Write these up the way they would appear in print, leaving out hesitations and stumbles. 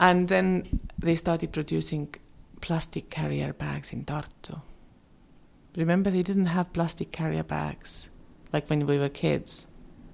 And then they started producing plastic carrier bags in Tartu. Remember, they didn't have plastic carrier bags like when we were kids.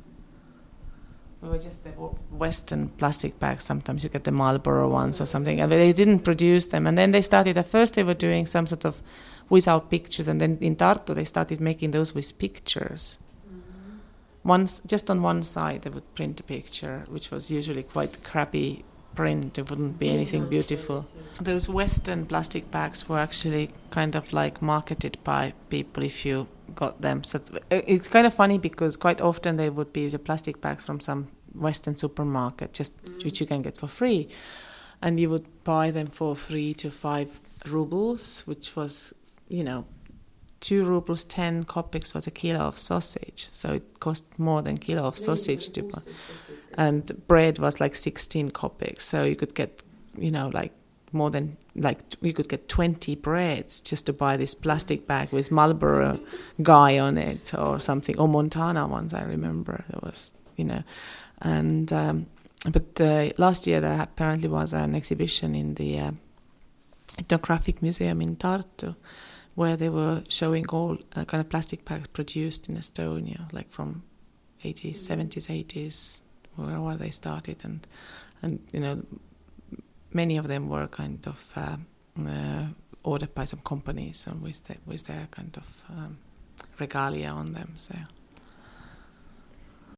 We were just the Western plastic bags. Sometimes you get the Marlboro ones or something. And they didn't produce them. And then they started, at first they were doing some sort of without pictures. And then in Tartu they started making those with pictures. Once, just on one side they would print a picture, which was usually quite crappy print. It wouldn't be anything beautiful. Those Western plastic bags were actually kind of like marketed by people if you got them. So it's kind of funny because quite often they would be the plastic bags from some Western supermarket, just which you can get for free. And you would buy them for 3 to 5 rubles, which was, 2 rubles 10 kopecks was a kilo of sausage. So it cost more than a kilo of sausage to buy. And bread was like 16 kopecks. So you could get, more than, you could get 20 breads just to buy this plastic bag with Marlboro guy on it or something. Or Montana ones, I remember. There was, And, but last year there apparently was an exhibition in the Ethnographic Museum in Tartu, where they were showing all kind of plastic bags produced in Estonia, like from 80s, 70s, 80s, where they started, and many of them were kind of ordered by some companies and with their kind of regalia on them. So